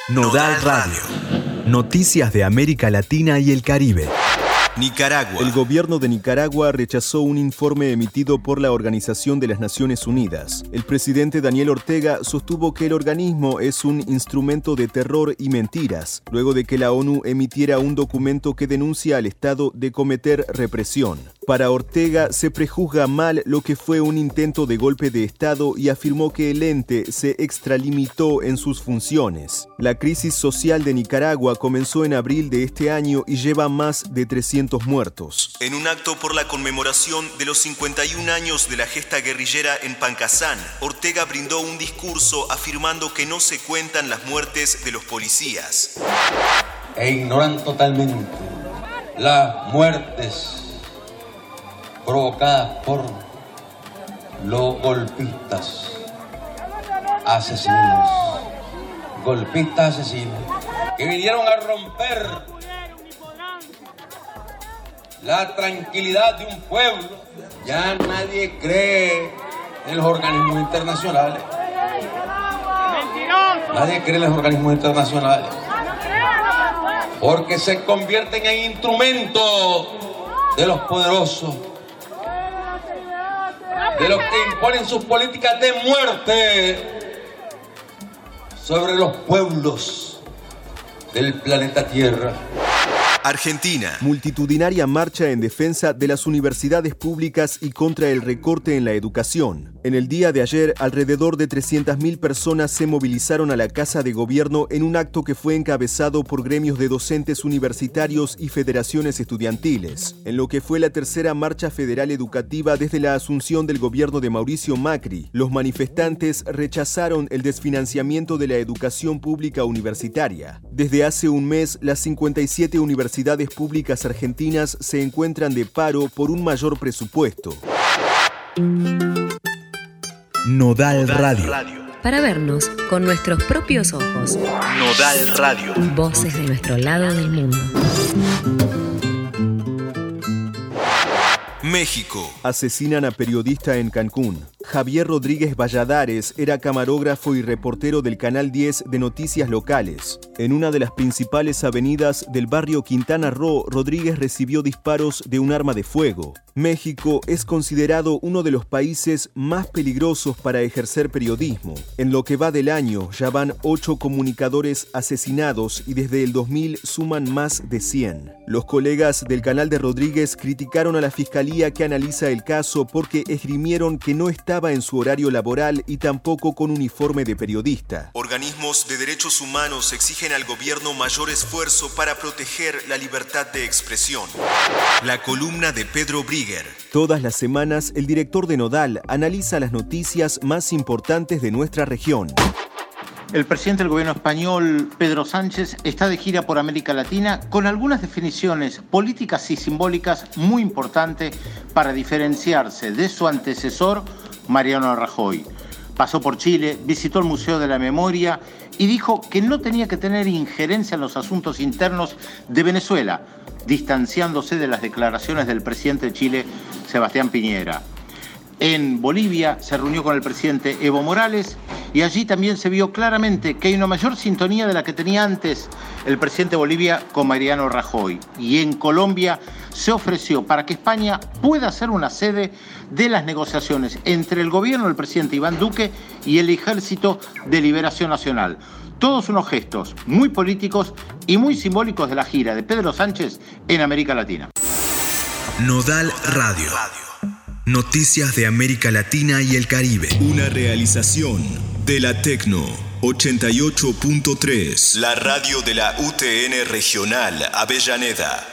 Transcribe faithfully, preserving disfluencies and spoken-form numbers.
Nodal Radio. Noticias de América Latina y el Caribe. Nicaragua. El gobierno de Nicaragua rechazó un informe emitido por la Organización de las Naciones Unidas. El presidente Daniel Ortega sostuvo que el organismo es un instrumento de terror y mentiras, luego de que la ONU emitiera un documento que denuncia al Estado de cometer represión. Para Ortega se prejuzga mal lo que fue un intento de golpe de Estado y afirmó que el ente se extralimitó en sus funciones. La crisis social de Nicaragua comenzó en abril de este año y lleva más de trescientos muertos. En un acto por la conmemoración de los cincuenta y un años de la gesta guerrillera en Pancasán, Ortega brindó un discurso afirmando que no se cuentan las muertes de los policías. E ignoran totalmente las muertes provocadas por los golpistas asesinos, golpistas asesinos, que vinieron a romper la tranquilidad de un pueblo. Ya nadie cree en los organismos internacionales. Nadie cree en los organismos internacionales, porque se convierten en instrumentos de los poderosos, de los que imponen sus políticas de muerte sobre los pueblos del planeta Tierra. Argentina. Multitudinaria marcha en defensa de las universidades públicas y contra el recorte en la educación. En el día de ayer, alrededor de trescientas mil personas se movilizaron a la Casa de Gobierno en un acto que fue encabezado por gremios de docentes universitarios y federaciones estudiantiles, en lo que fue la tercera marcha federal educativa desde la asunción del gobierno de Mauricio Macri. Los manifestantes rechazaron el desfinanciamiento de la educación pública universitaria. Desde hace un mes, las cincuenta y siete universidades Universidades públicas argentinas se encuentran de paro por un mayor presupuesto. Nodal Radio. Para vernos con nuestros propios ojos. Nodal Radio. Voces de nuestro lado del mundo. México. Asesinan a periodista en Cancún. Javier Rodríguez Valladares era camarógrafo y reportero del Canal diez de Noticias Locales. En una de las principales avenidas del barrio Quintana Roo, Rodríguez recibió disparos de un arma de fuego. México es considerado uno de los países más peligrosos para ejercer periodismo. En lo que va del año, ya van ocho comunicadores asesinados y desde el dos mil suman más de cien. Los colegas del canal de Rodríguez criticaron a la fiscalía que analiza el caso porque esgrimieron que no estaba en su horario laboral y tampoco con uniforme de periodista. Organismos de derechos humanos exigen al gobierno mayor esfuerzo para proteger la libertad de expresión. La columna de Pedro Brigger. Todas las semanas, el director de Nodal analiza las noticias más importantes de nuestra región. El presidente del gobierno español, Pedro Sánchez, está de gira por América Latina con algunas definiciones políticas y simbólicas muy importantes para diferenciarse de su antecesor, Mariano Rajoy. Pasó por Chile, visitó el Museo de la Memoria y dijo que no tenía que tener injerencia en los asuntos internos de Venezuela, distanciándose de las declaraciones del presidente de Chile, Sebastián Piñera. En Bolivia se reunió con el presidente Evo Morales y allí también se vio claramente que hay una mayor sintonía de la que tenía antes el presidente de Bolivia con Mariano Rajoy. Y en Colombia se ofreció para que España pueda ser una sede de las negociaciones entre el gobierno del presidente Iván Duque y el Ejército de Liberación Nacional. Todos unos gestos muy políticos y muy simbólicos de la gira de Pedro Sánchez en América Latina. Nodal Radio. Noticias de América Latina y el Caribe. Una realización de la Tecno ochenta y ocho punto tres. La radio de la U T N Regional Avellaneda.